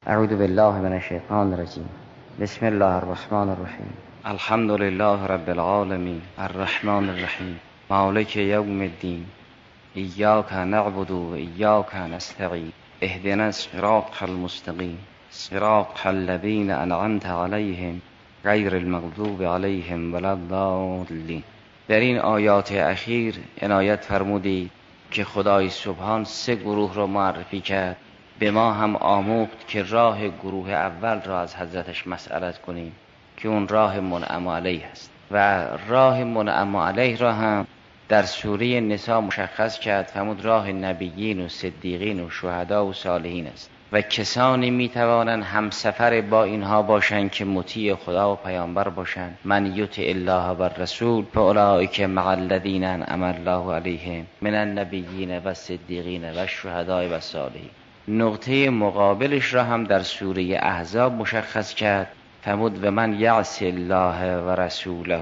اعوذ بالله من الشیطان الرجیم. بسم الله الرحمن الرحیم. الحمد لله رب العالمین الرحمن الرحیم مالک یوم الدین ایاک نعبد و ایاک نستعین اهدنا الصراط المستقیم صراط الذین انعمت علیهم غیر المغضوب علیهم ولا الضالین. در این آیات اخیر عنایت فرمودید که خدای سبحان سه گروه را معرفی کرد. به ما هم آموخت که راه گروه اول را از حضرتش مسئلت کنیم که اون راه منعم علیه است و راه منعم علیه را هم در سوره نساء مشخص کرد. فرمود راه نبیین و صدیقین و شهدا و صالحین است و کسانی میتوانند همسفر با اینها باشند که مطیع خدا و پیامبر باشند. من یطع الله و الرسول فاولئک مع الذین انعم الله علیهم من النبیین و صدیقین و شهداء و صالحین. نقطه مقابلش را هم در سوره احزاب مشخص کرد. فرمود و من یعص الله و رسوله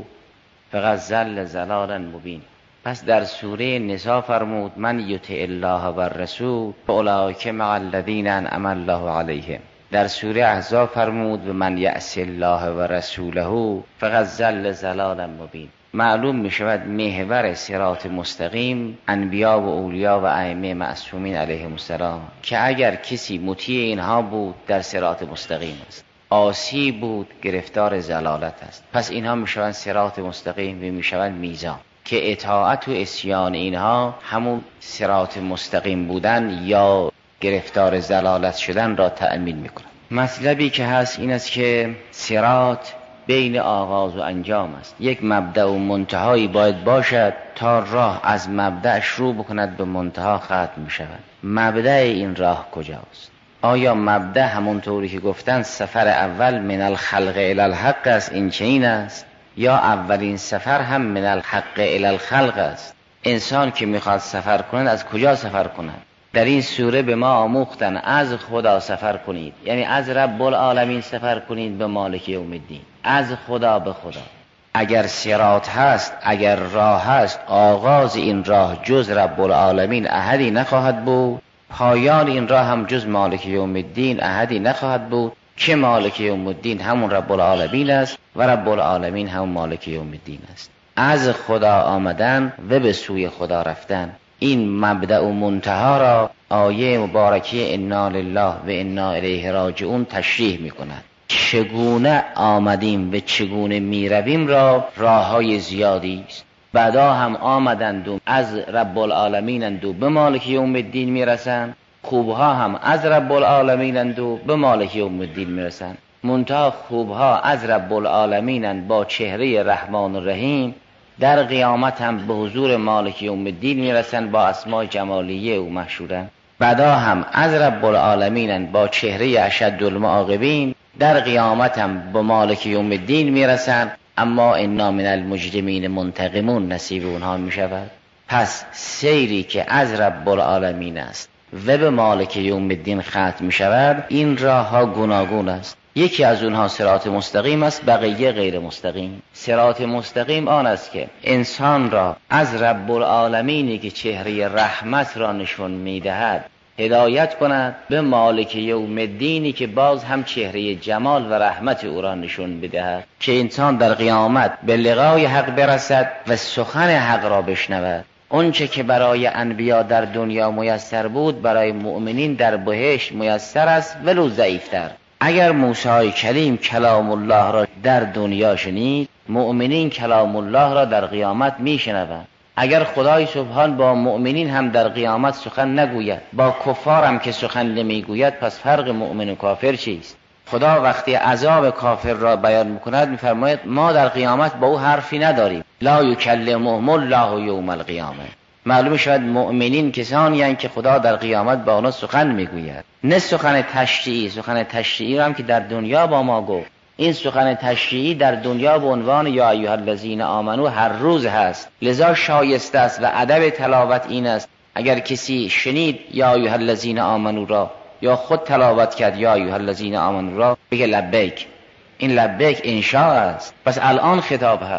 فقد ضل ضلالا مبین. پس در سوره نساء فرمود من یطع الله و الرسول فاولئک مع الذین انعم الله علیهم. در سوره احزاب فرمود و من یعص الله و رسوله فقد ضل ضلالا مبین. معلوم می شود محور صراط مستقیم انبیا و اولیا و ائمه معصومین علیهم السلام که اگر کسی مطیع اینها بود در صراط مستقیم است، عاصی بود گرفتار ضلالت است. پس اینها می شوند صراط مستقیم و می شوند میزان که اطاعت و عصیان اینها همون صراط مستقیم بودن یا گرفتار ضلالت شدن را تأمین می کند. مطلبی که هست این است که صراط بین آغاز و انجام است. یک مبدأ و منتهایی باید باشد تا راه از مبدأ شروع بکند به منتها ختم می شود. مبدأ این راه کجاست؟ آیا مبدأ همونطوری که گفتن سفر اول من الخلق الی الحق است، این چنین است، یا اولین سفر هم من الحق الی الخلق است؟ انسان که میخواد سفر کند از کجا سفر کند؟ در این سوره به ما آموختن از خدا سفر کنید، یعنی از رب العالمین سفر کنید به مالک یوم الدین، از خدا به خدا. اگر صراط هست، اگر راه هست، آغاز این راه جز رب العالمین احدی نخواهد بود، پایان این راه هم جز مالک یوم الدین احدی نخواهد بود که مالک یوم الدین همون رب العالمین است و رب العالمین همون مالک یوم الدین است. از خدا آمدن و به سوی خدا رفتن، این مبدأ و منتها را آیه مبارکه انا لله و انا الیه راجعون تشریح می کند. چگونه آمدیم و چگونه می رویم را راههای زیادی است. بعدا هم آمدند و از رب العالمینند و به مالک یوم الدین می رسند. خوبها هم از رب العالمینند و به مالک یوم الدین می رسند. منتها خوبها از رب العالمینند با چهره رحمان و رحیم، در قیامت هم به حضور مالک یوم الدین میرسن با اسماء جمالیه او مشهورن. بعدا هم از رب العالمین با چهره اشد المعاقبین، در قیامت هم به مالک یوم الدین میرسن، اما انا من المجرمین منتقمون نصیب اونها میشود. پس سیری که از رب العالمین است و به مالک یوم الدین ختم میشود، این راه ها گوناگون است. یکی از اونها صراط مستقیم است، بقیه غیر مستقیم. صراط مستقیم آن است که انسان را از رب العالمینی که چهره رحمت را نشون میدهد هدایت کند به مالک یوم الدینی که باز هم چهره جمال و رحمت او را نشون بدهد، که انسان در قیامت به لقای حق برسد و سخن حق را بشنود. اونچه که برای انبیا در دنیا میسر بود برای مؤمنین در بهشت میسر است، ولو ضعیفتر. اگر موسی کلیم کلام الله را در دنیا شنید، مؤمنین کلام الله را در قیامت میشنوند. اگر خدای سبحان با مؤمنین هم در قیامت سخن نگوید، با کفار هم که سخن نمیگوید، پس فرق مؤمن و کافر چیست؟ خدا وقتی عذاب کافر را بیان میکند میفرماید ما در قیامت با او حرفی نداریم. لا یکلمهم الله یوم القیامه. معلوم شد مؤمنین کسانی هستند که خدا در قیامت با آنها سخن میگوید، نه سخن تشریعی. سخن تشریعی هم که در دنیا با ما گفت، این سخن تشریعی در دنیا به عنوان یا ایها الذین آمنو هر روز هست، لذا شایسته است و ادب تلاوت این است اگر کسی شنید یا ایها الذین آمنو را یا خود تلاوت کرد یا ایها الذین آمنو را، بگه لبیک. این لبیک انشاء است. پس الان خطاب هست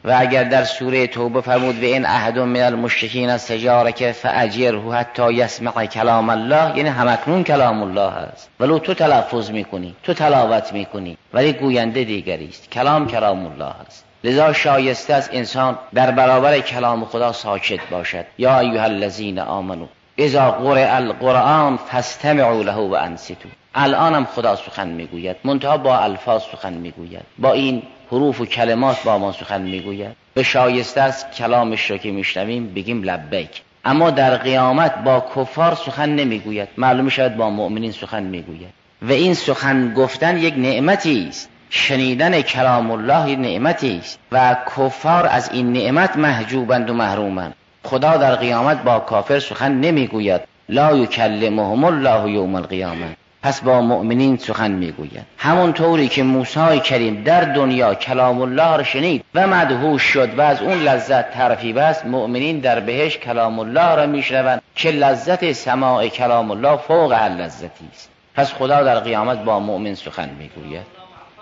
و اگر در سوره توبه فرمود و این احد من المشرکین استجارک فاجره حتی یسمع کلام الله، یعنی همکنون کلام الله است، ولو تو تلفظ میکنی، تو تلاوت میکنی، ولی گوینده دیگری است. کلام الله است. لذا شایسته است انسان در برابر کلام خدا ساکت باشد. یا ایها الذین آمنوا اذا قرئ القرآن فاستمعوا له وانصتوا. الان هم خدا سخن میگوید، منتها با الفاظ سخن میگوید، با این حروف و کلمات با ما سخن میگوید. به شایسته است کلامش را که میشنویم بگیم لبیک. اما در قیامت با کفار سخن نمیگوید، معلوم شد با مؤمنین سخن میگوید. و این سخن گفتن یک نعمتی است، شنیدن کلام الله یک نعمتی است و کفار از این نعمت محجوبند و محرومند. خدا در قیامت با کافر سخن نمیگوید. لا یکلمهم الله یوم القیامه. پس با مؤمنین سخن میگوید. همون طوری که موسی کریم در دنیا کلام الله را شنید و مدهوش شد و از اون لذت طرفی بست، مؤمنین در بهشت کلام الله را میشنوند که لذت سماع کلام الله فوق هر لذتی است. پس خدا در قیامت با مؤمن سخن میگوید.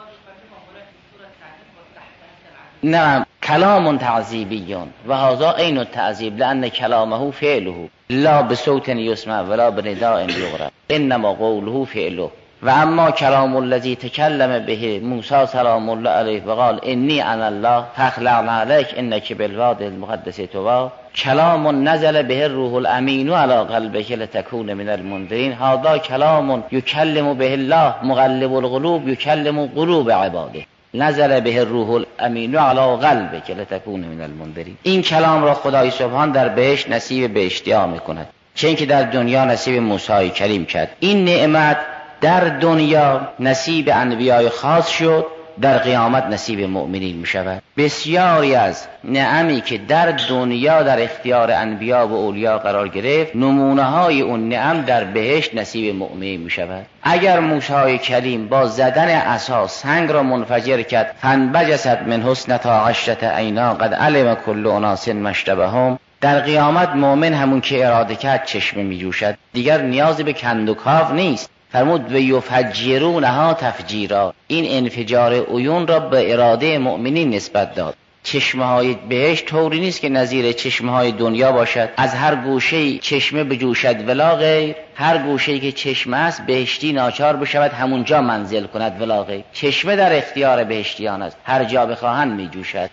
نه، کلام تعذیبی و هذا عین التعذیب لان کلامه فعله لا بصوت یسمع ولا بنداء یغرب انما قوله فعله. و اما کلام الذی تکلم به موسی سلام الله علیه و قال انی انا الله فاخلع علیک انک بالوادی المقدس طوی کلام نزل به الروح الامین علی قلبک لتکون من المنذرین. هذا کلام یکلم به الله مقلب القلوب یکلم قلوب عباده نزل به الروح الامین علی قلبک لتکون من المنذرین. این کلام را خدای سبحان در بهشت نصیب بهشتیان میکند، چه اینکه در دنیا نصیب موسی کریم کرد. این نعمت در دنیا نصیب انبیای خاص شد، در قیامت نصیب مؤمنین می شود. بسیاری از نعمی که در دنیا در اختیار انبیا و اولیا قرار گرفت، نمونه های اون نعم در بهشت نصیب مؤمنین می شود. اگر موسی کریم با زدن عصا سنگ را منفجر کرد، فانبجست من حسنتا عشرة عینا قد علم کل اناس مشربهم، در قیامت مؤمن همون که اراده کرد چشمه می جوشد، دیگر نیازی به کندوکاو نیست. فرمود و یفجرونها تفجیرا. این انفجار عیون را به اراده مؤمنین نسبت داد. چشمه های بهشت طوری نیست که نظیر چشمه های دنیا باشد، از هر گوشه چشمه بجوشد ولا غیر. هر گوشه که چشمه است بهشتی ناچار بشود همونجا منزل کند ولا غیر. چشمه در اختیار بهشتیان است، هر جا بخواهند می جوشد.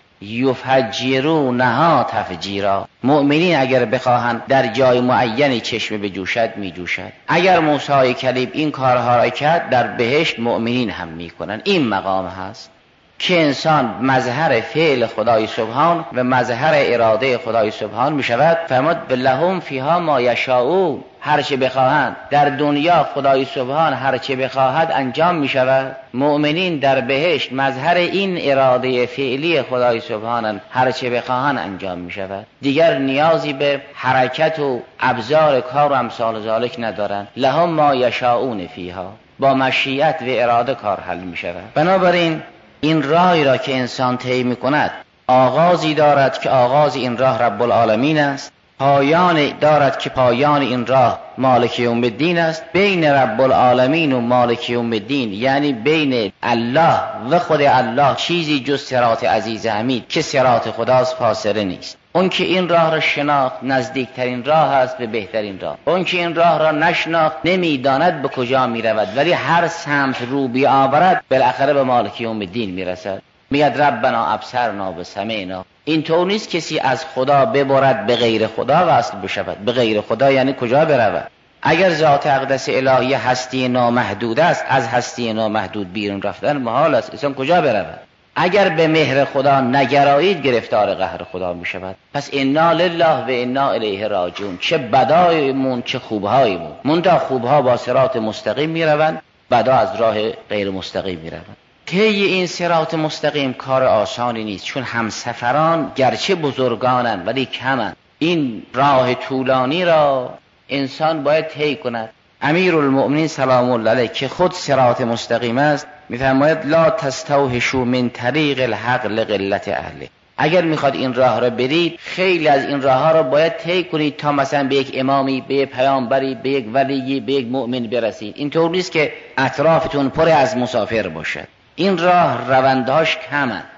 یفجرونها تفجیرا. مؤمنین اگر بخواهند در جای معینی چشمه بجوشد می جوشد. اگر موسی کلیم این کارها را کرد، در بهشت مؤمنین هم می کنند. این مقام هست که انسان مظهر فعل خدای سبحان و مظهر اراده خدای سبحان می شود. فرمود لهم فیها ما یشاءون. هر چه بخواهند در دنیا خدای سبحان هر چه بخواهد انجام می شود. مؤمنین در بهشت مظهر این اراده فعلی خدای سبحان هر چه بخواهند انجام می شود. دیگر نیازی به حرکت و ابزار کار و امثال ذالک ندارند. لهم ما یشاءون فیها. با مشیت و اراده کار حل می شود. بنابراین این راهی را که انسان طی می‌کند آغازی دارد که آغاز این راه رب العالمین است، پایانی دارد که پایان این راه مالک یوم الدین است. بین رب العالمین و مالک یوم الدین، یعنی بین الله و خود الله، چیزی جز صراط عزیز حمید که صراط خداست فاصله نیست. اون که این راه را شناخت نزدیکترین راه است و بهترین راه. اون که این راه را نشناخت نمیداند به کجا می رود، ولی هر سمت رو بیاورد بالاخره به مالک یوم الدین می رسد. میگد ربنا ابصرنا و سمعنا. این طور نیست کسی از خدا ببرد به غیر خدا وصل بشود. به غیر خدا یعنی کجا برود؟ اگر ذات اقدس الهی هستی نامحدود است، از هستی نامحدود بیرون رفتن محال است. انسان کجا برود؟ اگر به مهر خدا نگرایید گرفتار قهر خدا می شود. پس انا لله و انا الیه راجعون. چه بدایمون چه خوبهایمون. منتها خوبها با صراط مستقیم می روند، بدا از راه غیر مستقیم می روند. طی این صراط مستقیم کار آسانی نیست، چون همسفران گرچه بزرگانند ولی کمند. این راه طولانی را انسان باید طی کند. امیرالمؤمنین سلام الله علیه که خود صراط مستقیم است میفرماید لا تستوحشوا من طریق الحق لقلت اهله. اگر میخواد این راه را برید، خیلی از این راه ها را باید طی کنید تا مثلا به یک امامی، به یک پیامبری، به یک ولی، به یک مؤمن برسید. اینطور نیست که اطرافتون پر از مسافر باشد. این راه روندهاش کمند.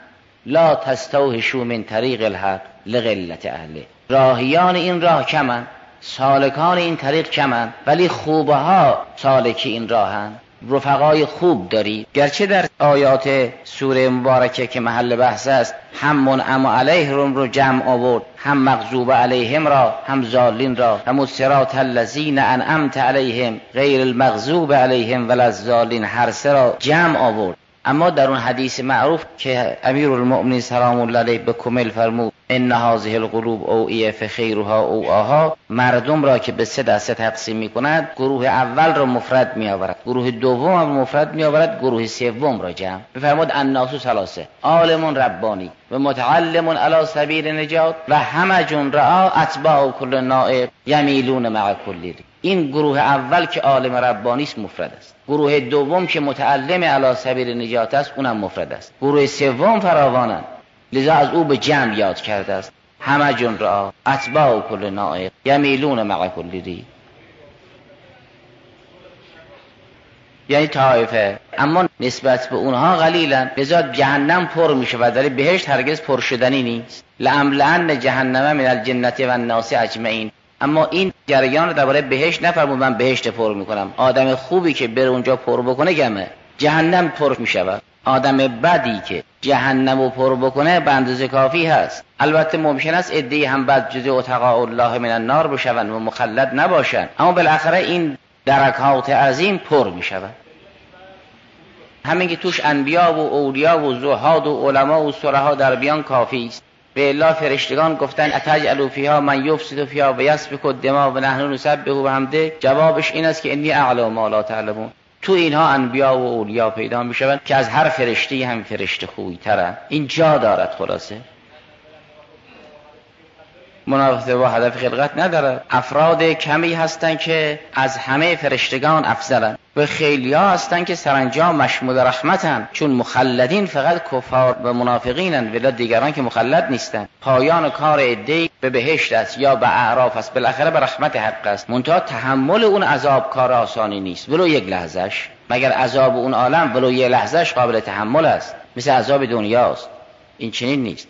لا تستوحشوا من طریق الحق لقلت اهله. راهیان این راه کمن، سالکان این طریق کمن، ولی خوبه ها سالکی این راهن، رفقای خوب داری. گرچه در آیات سوره مبارکه که محل بحث است هم منعم علیهم رو جمع آورد، هم مغضوب علیهم را، هم ضالین را، هم الصراط الذین انعمت علیهم غیر المغضوب علیهم ولا الضالین، هر سه را جمع آورد. اما در اون حدیث معروف که امیرالمؤمنین سلام الله علیه به کمل فرمود ان هذه القلوب اوعیه فخیرها اوعاها، مردم را که به 3 دسته تقسیم می‌کند، گروه اول را مفرد می‌آورد، گروه دوم را مفرد می‌آورد، گروه سوم را جمع. بفرمود الناس ثلاثه، عالم ربانی و متعلم علی سبیل نجات و همج رعا اتباع کل نائب یمیلون مع کل ری. این گروه اول که عالم ربانی است مفرد است، گروه دوم که متعلم علی سبیل نجات است اونم مفرد است، گروه سوم فراوانند، لذا از او به جمع یاد کرده است. همج رعا اتباع کل نائب یمیلون مع کل ری، یعنی طایفه، اما نسبت به اونها قلیلن، لذا جهنم پر میشه و در بهشت هرگز پر شدنی نیست. لأملأن جهنم من الجنة و الناس اجمعین. اما این جریان رو درباره بهشت نفرمود من بهشت پر میکنم. آدم خوبی که بره اونجا پر بکنه گمه، جهنم پر میشود. آدم بدی که جهنم رو پر بکنه به اندازه کافی هست. البته ممکن است عده‌ای هم بعد جزء اتقاء الله من النار بشوند و مخلد نباشند، اما بالاخره این درکات عظیم پر میشود. همین که توش انبیا و اولیا و زهاد و علما و صلحا در بیان کافی است. به الا فرشتگان گفتن اتجعل فیها من یفسد فیها و یسفک الدماء و نحن نسبح بحمده، جوابش این است که انی اعلم ما لا تعلمون. تو اینها انبیا و اولیا پیدا میشوند که از هر فرشته هم فرشته خوبی ترن. این جا دارد. خلاصه منافقت با هدف خلقت ندارد. افراد کمی هستند که از همه فرشتگان افضلند و خیلی ها هستند که سرانجام مشمول رحمتند، چون مخلدین فقط کفار و منافقینند، ولی دیگران که مخلد نیستند. پایان کار عده‌ای به بهشت است یا به اعراف است، بالاخره به رحمت حق است. منتها تحمل اون عذاب کار آسانی نیست، ولو یک لحظهش. مگر عذاب اون عالم ولو یک لحظهش قابل تحمل است، مثل عذاب دنیاست. این چنین نیست.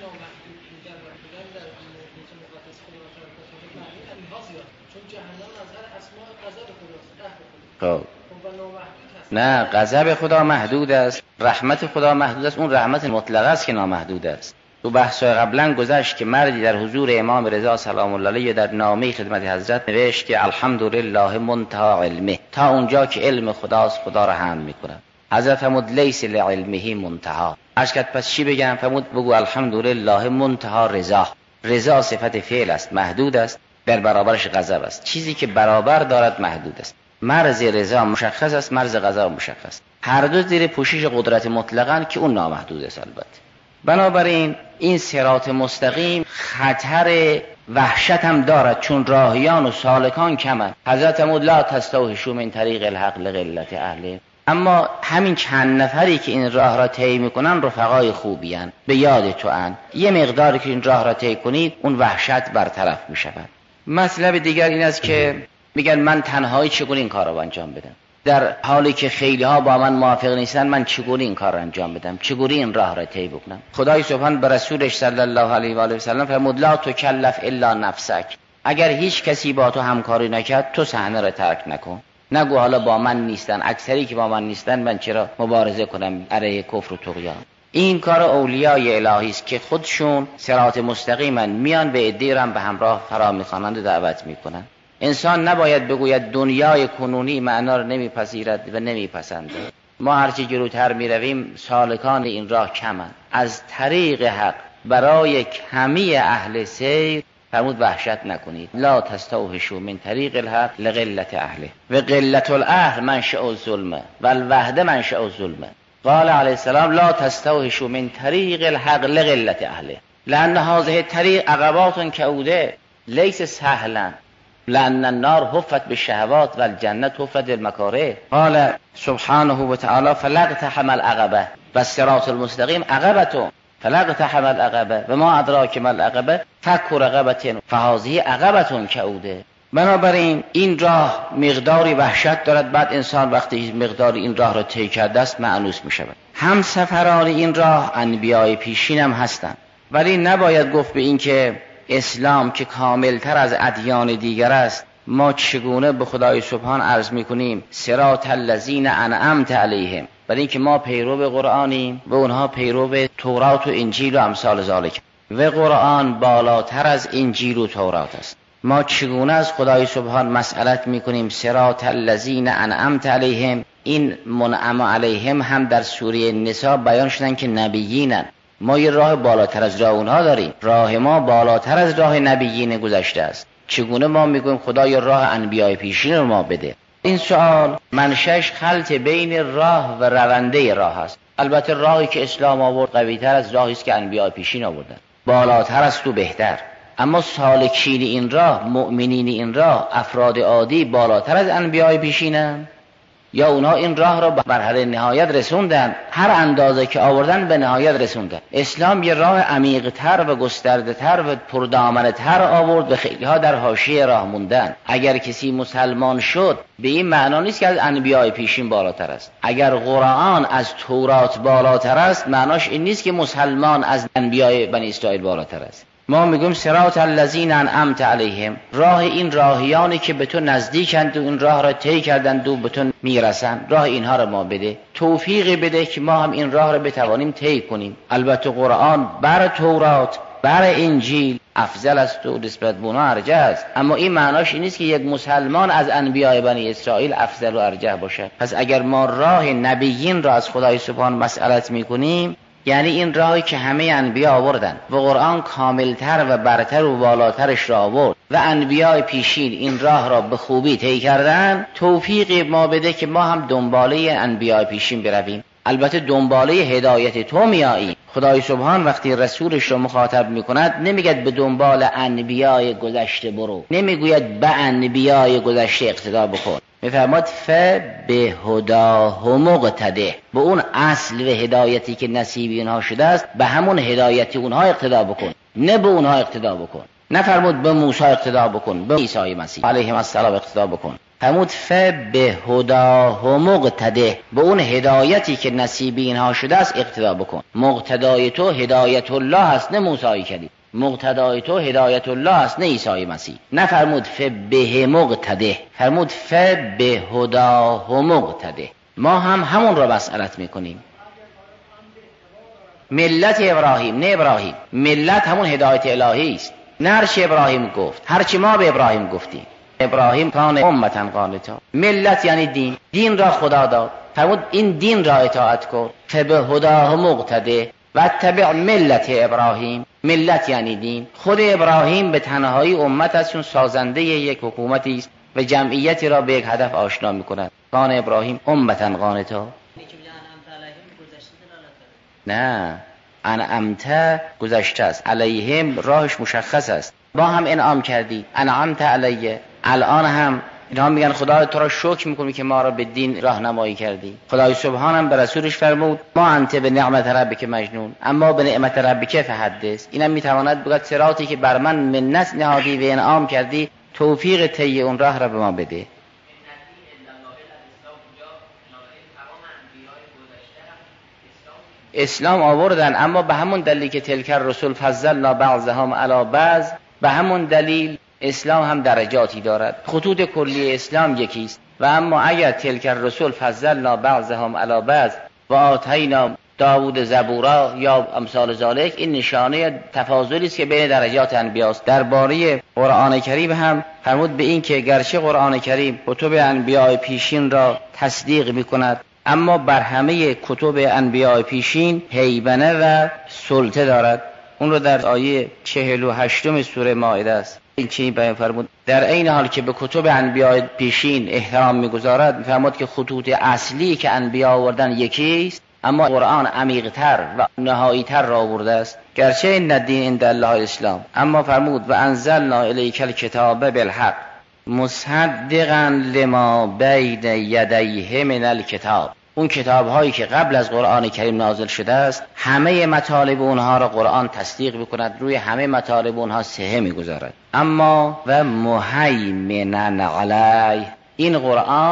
خب نه، غضب خدا محدود است، رحمت خدا محدود است. اون رحمت مطلق است که نامحدود است. تو بحث‌های قبلا گذشت که مردی در حضور امام رضا سلام الله علیه در نامه خدمت حضرت نوشت که الحمدلله منتهی علمه، تا اونجا که علم خداست خدا را حمد میکنم. حضرت فرمود لیس لعلمه منتهی. اشکت پس چی بگم؟ فرمود بگو الحمدلله منتهی رضا. رضا صفت فعل است، محدود است، در برابرش غضب است. چیزی که برابر دارد محدود است. مرز رضا مشخص است، مرز غضب مشخص. هر دو زیر پوشش قدرت مطلقاً که اون نامحدود است. البته بنابراین این صراط مستقیم خطر وحشت هم دارد، چون راهیان و سالکان کمند. حضرت فرمود لا تستوحشوا من طریق الحق لقلت اهله. اما همین چند نفری که این راه را طی میکنن رفقای خوبی ان، به یاد تو ان. یه مقداری که این راه را طی کنید اون وحشت برطرف میشود. مطلب دیگر این است که میگن من تنهایی چگونه این کار را انجام بدم، در حالی که خیلی ها با من موافق نیستن، من چگونه این کار را انجام بدم، چگونه این راه را طی بکنم. خدای سبحان به رسولش صلی الله علیه و آله و سلم فرمود لا تکلف الا نفسک. اگر هیچ کسی با تو همکاری نکرد تو صحنه را ترک نکن. نگو حالا با من نیستن، اکثری که با من نیستن من چرا مبارزه کنم علیه کفر و طغیان. این کار اولیای الهی است که خودشون صراط مستقیما میان به عده‌ای را به همراه فرا میخوانند و دعوت میکنند. انسان نباید بگوید دنیای کنونی معنا را نمیپذیرد و نمیپسنده. ما هرچی جلوتر میرویم سالکان این راه کمند. از طریق حق برای کمی اهل سیر فرمود وحشت نکنید. لا تستوحشوا من طریق الحق لقلت اهله و قلت الاهل منشأ الظلم و الوحده منشأ الظلم. قال علیه السلام لا تستوحشوا من طریق الحق لقلت اهله لان هذه الطریق عقبات کعوده لیس سهلا لأن النار حفت بالشهوات والجنة حفت بالمكاره. قال سبحانه وتعالى فلاقتحم العقبة والصراط المستقيم عقبة فلاقتحم العقبة وما أدراك ما العقبة فك رقبة فهذه عقبة كعوده. بنابراین این راه مقداری وحشت دارد. بعد انسان وقتی مقداری این راه را طی کرده است مأنوس می شود. هم سفران این راه انبیای پیشین هم هستن، ولی نباید گفت به این که اسلام که کاملتر از ادیان دیگر است ما چگونه به خدای سبحان عرض میکنیم صراط الذین انعمت علیهم، ولی اینکه ما پیرو قرآنیم و اونها پیرو تورات و انجیل و امثال ذالک و قرآن بالاتر از انجیل و تورات است. ما چگونه از خدای سبحان مسئلت میکنیم صراط الذین انعمت علیهم؟ این منعم علیهم هم در سوره نساء بیان شدن که نبیینن. ما یه راه بالاتر از راه اونها داریم، راه ما بالاتر از راه نبیین گذشته است. چگونه ما میگویم خدا یا راه انبیای پیشین رو ما بده؟ این سوال منشأش خلط بین راه و رونده راه است. البته راهی که اسلام آورد قوی‌تر از راهی است که انبیای پیشین آوردن، بالاتر است و بهتر. اما سالکین این راه، مؤمنین این راه، افراد عادی بالاتر از انبیای پیشینن یا اونا این راه را به مرحله نهایت رسوندن؟ هر اندازه که آوردن به نهایت رسوندن. اسلام یه راه عمیق‌تر و گسترده‌تر و پردامنه‌تر آورد و خیلی ها در حاشیه راه موندن. اگر کسی مسلمان شد به این معنا نیست که از انبیای پیشین بالاتر است. اگر قرآن از تورات بالاتر است معناش این نیست که مسلمان از انبیای بنی اسرائیل بالاتر است. ما میگیم صراط الذین انعمت علیهم، راه این راهیانی که به تو نزدیکند و این راه را طی کردند و به تو میرسند، راه اینها را ما بده، توفیقی بده که ما هم این راه را بتوانیم طی کنیم. البته قرآن بر تورات بر انجیل افضل است و نسبت به اونها ارجح است، اما این معناش این نیست که یک مسلمان از انبیای بنی اسرائیل افضل و ارجح باشد. پس اگر ما راه نبیین را از خدای سبحان مسئلت میکنیم، یعنی این راهی که همه انبیا آوردن و قرآن کاملتر و برتر و بالاترش را آورد و انبیای پیشین این راه را به خوبی طی کردن، توفیق ما بده که ما هم دنباله انبیای پیشین برویم. البته دنباله هدایت تو میایی. خدای سبحان وقتی رسولش را مخاطب میکند نمیگد به دنبال انبیای گذشته برو، نمیگوید به انبیای گذشته اقتدا بکن، میفرماد به هداهم اقتده، به اون اصل و هدایتی که نصیب اونها شده است به همون هدایتی اونها اقتدا بکن، نه به اونها اقتدا بکن. نفرمود به موسی اقتدا بکن، به عیسی مسیح علیه السلام اقتدا بکن. فرمود به هداهم اقتده، به اون هدایتی که نصیب اینها شده است اقتدا بکن. مقتدای تو هدایت الله است، نه موسی کلیم. مقتدای تو هدایت الله است، نه عیسی مسیح. نفرمود به مقتده، فرمود به هداهم اقتده. ما هم همون را مسئلت میکنیم. ملت ابراهیم، نه ابراهیم. ملت همون هدایت الهی است، نه هرچی ابراهیم گفت، هرچی ما به ابراهیم گفتیم. ابراهیم کان امتا قانتا، ملت یعنی دین، دین را خدا داد، فرمود این دین را اطاعت کن. به هداهم اقتده و اتبع ملت ابراهیم. ملت یعنی دین. خود ابراهیم به تنهایی امت است، چون سازنده یک حکومتی است و جمعیتی را به یک هدف آشنا می‌کند. کان ابراهیم امتا قانتا. نه، انعمت گذشته است، علیهم راهش مشخص است. با هم انعام کردی، انعمت علیه. الان هم اینها میگن خدا تو را شکر میکنی که ما را به دین راهنمایی کردی. خدای سبحان هم به رسولش فرمود ما انت به نعمت ربک مجنون، اما به نعمت ربک فحدث. اینم میتواند بگوید صراطی که بر من منت نهادی و انعام کردی، توفیق طی اون راه را به ما بده. اسلام آوردن، اما به همون دلیل که تلک الرسل فضلنا بعضهم علی بعض، به همون دلیل اسلام هم درجاتی دارد. خطوط کلی اسلام یکیست و اما اگر تلک الرسل فضلنا بعضهم علی بعض و آتینا داوود زبورا یا امثال ذالک، این نشانه تفاضلی است که بین درجات انبیاست. درباره قرآن کریم هم فرمود به این که گرچه قرآن کریم کتب انبیاء پیشین را تصدیق می‌کند، اما بر همه کتب انبیاء پیشین هیبنه و سلطه دارد. اون رو در آیه 48 سوره مائده است. این چی بیان فرمود؟ در این حال که به کتب انبیاء پیشین احترام می‌گذارد، فرمود که خطوط اصلی که انبیاء آوردن یکی است، اما قرآن عمیق‌تر و نهایی‌تر را آورده است. گرچه این الدین عند الله الاسلام، اما فرمود و انزلنا الیک الکتاب بالحق مصدقا لما بین یدیه من الکتاب. اون کتاب هایی که قبل از قرآن کریم نازل شده است، همه مطالب اونها را قرآن تصدیق می‌کند، روی همه مطالب اونها صحه می‌گذارد. اما و مهیمنا علیه، این قرآن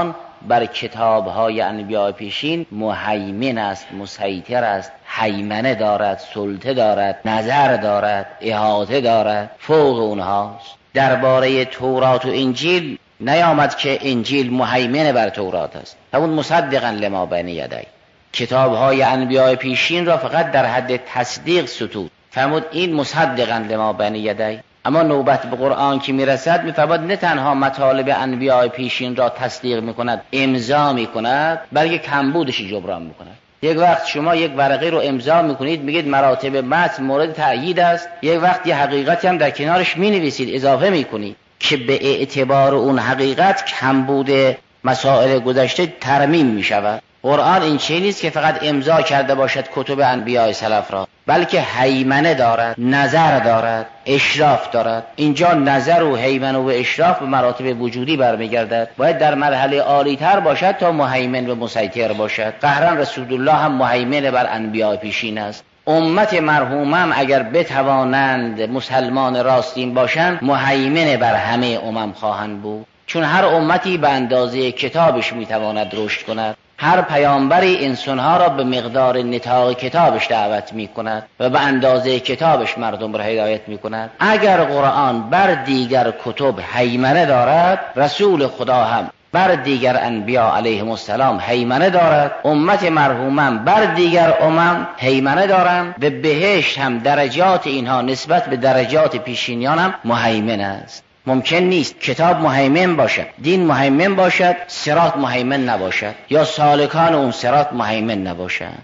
بر کتاب‌های انبیاء پیشین مهیمن است، مسیطر است، هیمنه دارد، سلطه دارد، نظر دارد، احاطه دارد، فوق اونهاست. درباره تورات و انجیل نیامد که انجیل مهیمن بر تورات است، همون مصدقا لما بین یدی. کتاب‌های انبیاء پیشین را فقط در حد تصدیق ستود، فرمود این مصدقا لما بین یدی. اما نوبت به قرآن که میرسد میفرماد نه تنها مطالب انبیاء پیشین را تصدیق میکند، امضا میکند، بلکه کمبودش جبران میکند. یک وقت شما یک ورقه رو امضا میکنید میگید مراتب متن مورد تأیید است، یک وقت یه حقیقتی هم در کنارش مینویسید، اضافه میکنید که به اعتبار اون حقیقت کمبود مسائل گذشته ترمیم میشود. قرآن این چیزی نیست که فقط امضا کرده باشد کتب انبیاء سلف را، بلکه هیمنه دارد، نظر دارد، اشراف دارد. اینجا نظر و هیمنه و اشراف به مراتب وجودی برمیگردد، باید در مرحله عالی تر باشد تا مهیمن و مسیطر باشد. قهرا رسول الله هم مهیمن بر انبیاء پیشین است. امت مرحومم اگر بتوانند مسلمان راستین باشند مهیمن بر همه امم خواهند بود، چون هر امتی به اندازه کتابش میتواند رشد کند. هر پیامبری انسانها را به مقدار نطاق کتابش دعوت می کند و به اندازه کتابش مردم را هدایت می کند. اگر قرآن بر دیگر کتب هیمنه دارد، رسول خدا هم بر دیگر انبیاء علیهم السلام هیمنه دارد، امت مرحومم بر دیگر امم هیمنه دارند و بهشت هم درجات اینها نسبت به درجات پیشینیان هم مهیمن است. ممکن نیست کتاب مهیمن باشد، دین مهیمن باشد، صراط مهیمن نباشد، یا سالکان اون صراط مهیمن نباشند.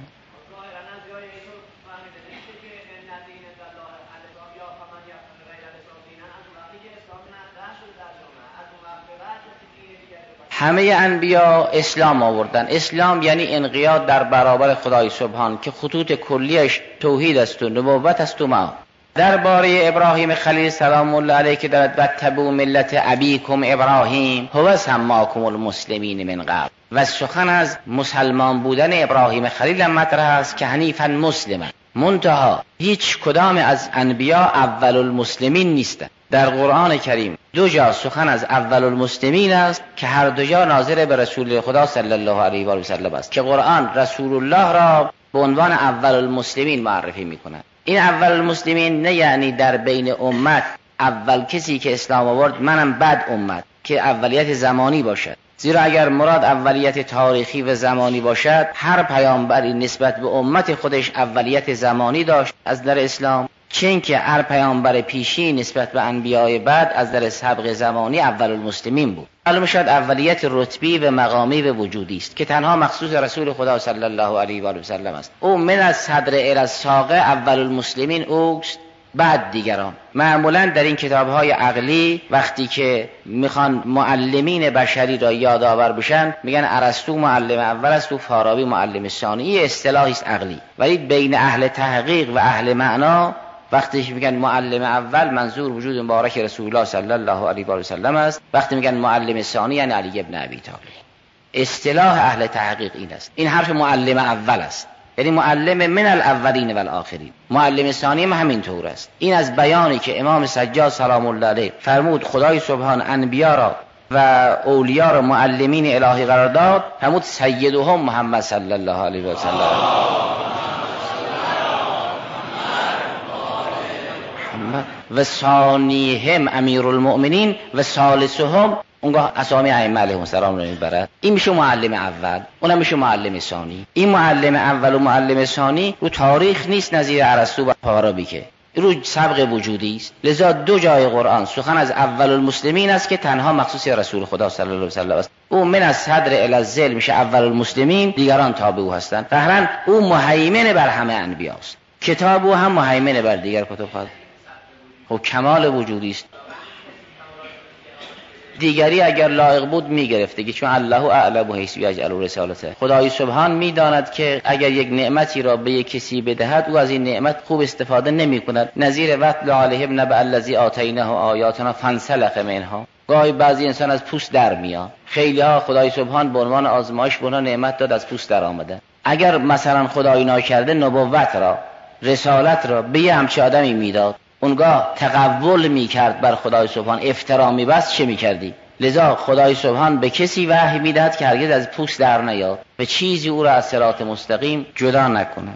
همه انبیا اسلام آوردن. اسلام یعنی انقیاد در برابر خدای سبحان که خطوط کلیش توحید است و نبوت است و معاد. درباره ابراهیم خلیل سلام الله علیه که دارد واتبعوا ملت ابیکم ابراهیم هو سماکم المسلمین من قبل، و سخن از مسلمان بودن ابراهیم خلیل مطرح است که حنیفا مسلما، منتها هیچ کدام از انبیا اول المسلمین نیستند. در قرآن کریم دو جا سخن از اول المسلمین است که هر دو جا ناظر به رسول خدا صلی الله علیه و سلم است که قرآن رسول الله را به عنوان اول المسلمین معرفی می‌کند. این اول المسلمین نه یعنی در بین امت اول کسی که اسلام آورد منم بعد امت، که اولیت زمانی باشد، زیرا اگر مراد اولیت تاریخی و زمانی باشد هر پیامبری نسبت به امت خودش اولیت زمانی داشت از در اسلام، چون که هر پیامبر پیشی نسبت به انبیاء بعد از در سبق زمانی اول المسلمین بود. معلوم شد اولیت رتبی و مقامی و وجودی است که تنها مخصوص رسول خدا صلی الله علیه و سلم است. او من از صدر الی الساقه اول المسلمین اوست، بعد دیگران. معمولا در این کتاب‌های عقلی وقتی که میخوان معلمین بشری را یادآور بشن میگن ارسطو معلم اول است و فارابی معلم ثانی. این اصطلاحی است عقلی، ولی بین اهل تحقیق و اهل معنا وقتی میگن معلم اول منظور وجود مبارک رسول الله صلی الله علیه و سلم است، وقتی میگن معلم ثانی یعنی علی ابن ابی طالب. اصطلاح اهل تحقیق این است. این حرف معلم اول است، یعنی معلم من الاولین و الاخرین. معلم ثانی هم همین طور است. این از بیانی که امام سجاد سلام الله علیه فرمود خدای سبحان انبیا را و اولیا را معلمین الهی قرار داد، فرمود سیدهم محمد صلی الله علیه و سلم و ثانیهم امیر المؤمنین و ثالثهم، اونگاه اسامی ائمه علیهم السلام رو میبرد. این میشه معلم اول، اونم میشه معلم ثانی. این معلم اول و معلم ثانی رو تاریخ نیست نظیر ارسطو و فارابی که رو سبق وجودی است. لذا دو جای قرآن سخن از اول المسلمین است که تنها مخصوص رسول خدا صلی الله علیه و سلم است. او من از صدر الی الذل میشه اول المسلمین، دیگران تابع او هستند. قهرن او مهیمن بر همه انبیا است، کتاب او هم مهیمن بر دیگر کتب هست. خب کمال وجودی است. دیگری اگر لایق بود میگرفته که چون الله اعلم حیث یجعل رسالته، خدای سبحان میداند که اگر یک نعمتی را به یک کسی بدهد او از این نعمت خوب استفاده نمی کند. نظیر وتل علیهم نبأ الذی آتیناه آیاتنا فانسلخ منها. گاهی بعضی انسان از پوست در میاد. خیلی ها خدای سبحان به عنوان آزمایش به اونها نعمت داد از پوست در آمده. اگر مثلا خدای ناکرده نبوت را، رسالت را به یه همچه آدمی میداد، اونگاه تقول میکرد بر خدای سبحان، افترا میبست، چه میکردی؟ لذا خدای سبحان به کسی وحی میدهد که هرگز از پوست در نیاد و چیزی او را از صراط مستقیم جدا نکند.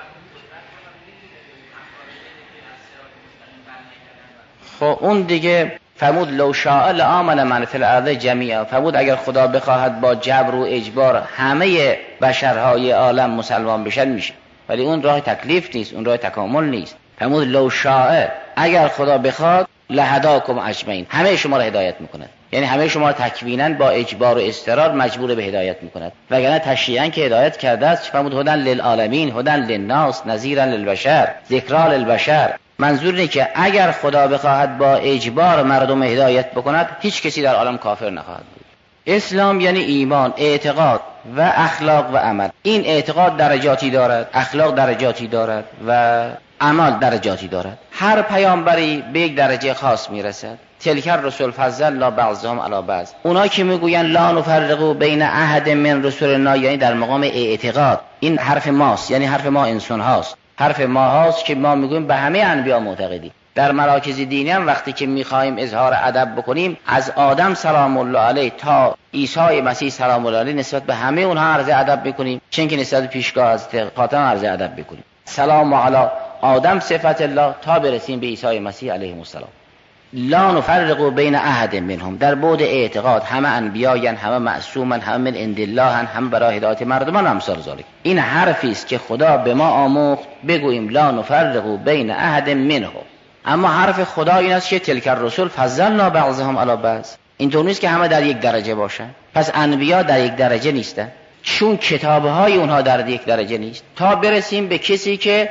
خب اون دیگه فرمود لو شاء لآمن من فی الارض جمیعا، فرمود اگر خدا بخواهد با جبر و اجبار همه بشرهای عالم مسلمان بشن میشه، ولی اون راه تکلیف نیست، اون راه تکامل نیست. فرمود لو شاء، اگر خدا بخواد لهداکم اجمعین، همه شما را هدایت میکند، یعنی همه شما را تکوینا با اجبار و اضطرار مجبور به هدایت میکند، وگرنه تشریعا که هدایت کرده است. فرمود هدن للعالمین، هدن للناس، نذیرا للبشر، ذکرا للبشر. منظور اینه که اگر خدا بخواهد با اجبار مردم هدایت بکند، هیچ کسی در عالم کافر نخواهد بود. اسلام یعنی ایمان، اعتقاد و اخلاق و عمل. این اعتقاد درجاتی دارد، اخلاق درجاتی دارد و عمل درجاتی دارد. هر پیامبری به یک درجه خاص میرسد. تلک الرسل فضلنا بعضهم علی بعض. اونا که میگوین لا نفرق بین احد من رسلنا، یعنی در مقام اعتقاد. این حرف ماست، یعنی حرف ما انسان هاست، حرف ما هاست که ما میگویم به همه انبیا معتقدی. در مراکز دینی هم وقتی که میخوایم اظهار ادب بکنیم، از آدم سلام الله علیه تا عیسی مسیح سلام الله علیه نسبت به همه اونها عرض ادب میکنیم، چون که نسبت پیشگاه حضرت خاتم عرض ادب میکنیم. سلام علی آدم صفت الله تا برسیم به عیسی مسیح علیه السلام. لا نفرق بین احد منهم، در بعد اعتقاد همه انبیایان، همه معصومن، همه من عند الله، همه برای هدایت مردمان، امثال ذالک. این حرفی است که خدا به ما آموخت بگوییم لا نفرق بین احد منهم. اما حرف خدا این است که تلک الرسل فضلنا بعضهم علی بعض. اینطور نیست که همه در یک درجه باشن. پس انبیا در یک درجه نیستن، چون کتابهای اونها در یک درجه نیست، تا برسیم به کسی که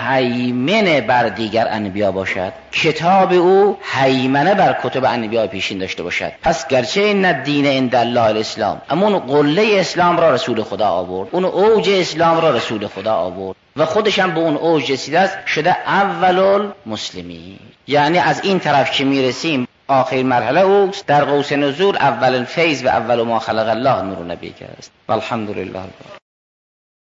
مهیمن بر دیگر انبیا باشد، کتاب او هیمنه بر کتب انبیا پیشین داشته باشد. پس گرچه این دین عند الله الاسلام، اما اون قله اسلام را رسول خدا آورد، اون اوج اسلام را رسول خدا آورد و خودش هم به اون اوج رسیده است، شده اول المسلمین. یعنی از این طرف که میرسیم آخر مرحله اوست، در قوس نزول اول الفیض و اول ما خلق الله نور نبی است. والحمد لله.